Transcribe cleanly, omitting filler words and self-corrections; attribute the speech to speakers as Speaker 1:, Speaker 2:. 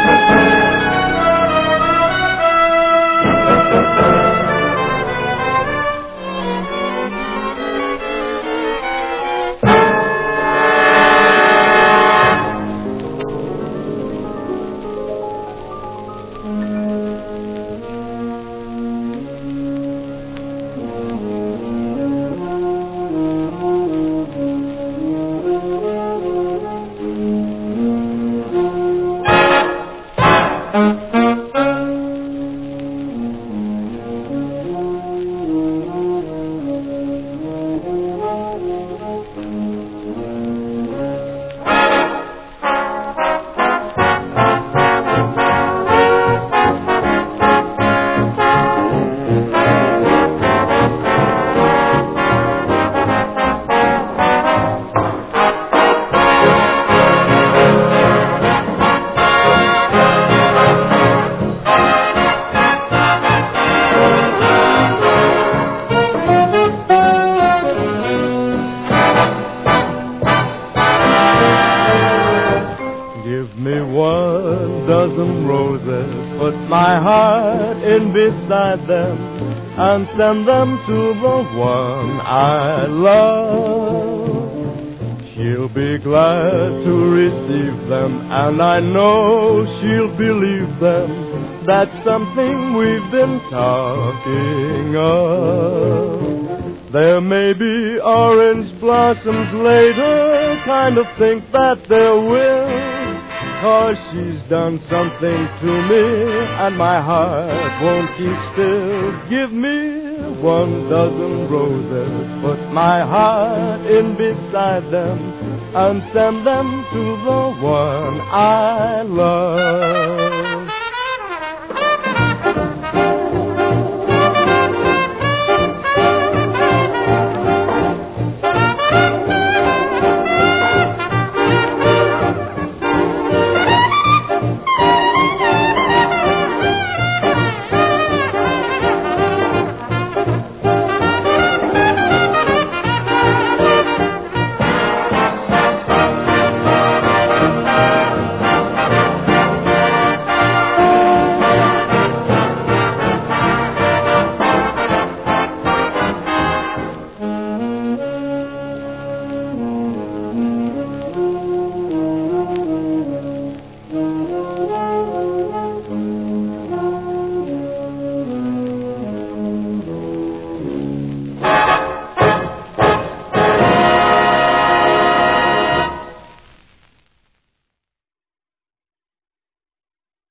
Speaker 1: dozen roses, put my heart in beside them, and send them to the one I love. She'll be glad to receive them, and I know she'll believe them. That's something we've been talking of. There may be orange blossoms later, kind of think that there will, 'cause she's done something to me, and my heart won't keep still. Give me 12 roses, put my heart in beside them, and send them to the one I love.